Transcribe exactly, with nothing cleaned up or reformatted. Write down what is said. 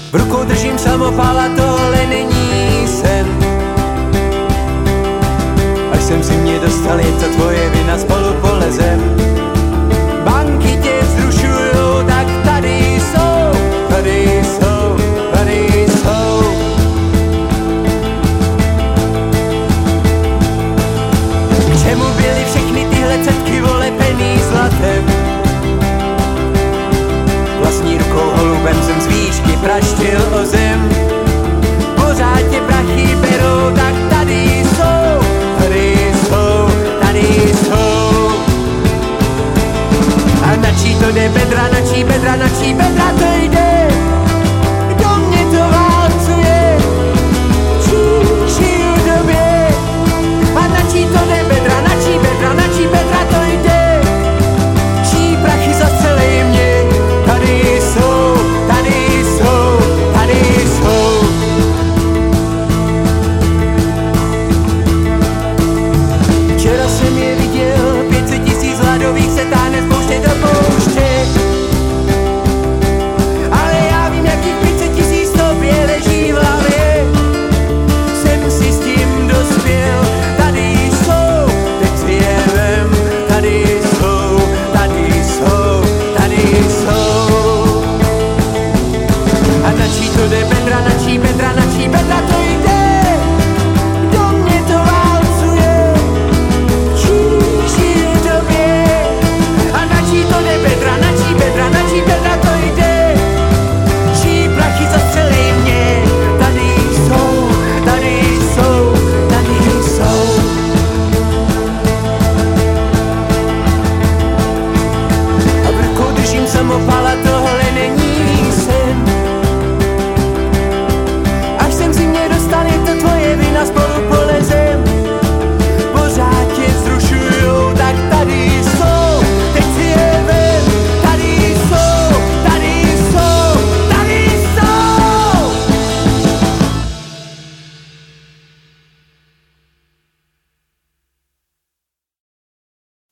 V rukou držím samopal a tohle není sen. Až jsem si mě dostal, je to tvoje vina, spolu polezem. Banky tě vzrušujou, tak tady jsou, tady jsou, tady jsou. K čemu byly všechny tyhle cetky volepený zlatem? Vlastní rukou holubem jsem z výšky praštil o zem. Pořád tě prachy berou, tak tady jsou, tady jsou, tady jsou. A na čí to jde bedra, na čí bedra, na čí bedra to jde? Kdo mě to válcuje? Čí žiju době? A na čí to jde bedra, na čí bedra, na čí bedra to jde? Čí prachy zastřelej mě? Tady jsou, tady jsou, tady jsou. Včera jsem je viděl, pět set tisíc hladových se táhne z pouště do pouště. Ale já vím, jakých pět set tisíc tobě leží v hlavě. Jsem si s tím dospěl, tady jsou, teď si je vem. Tady jsou, tady jsou, tady jsou. A na čí to jde bedra, na čí bedra, na čí bedra to jde? Kdo mě to válcuje? Čí žiju době? A na čí to jde bedra, na čí bedra, na čí bedra to jde? Čí prachy zastřelej mě? Tady jsou, tady jsou, tady jsou. A v rukou držím samopal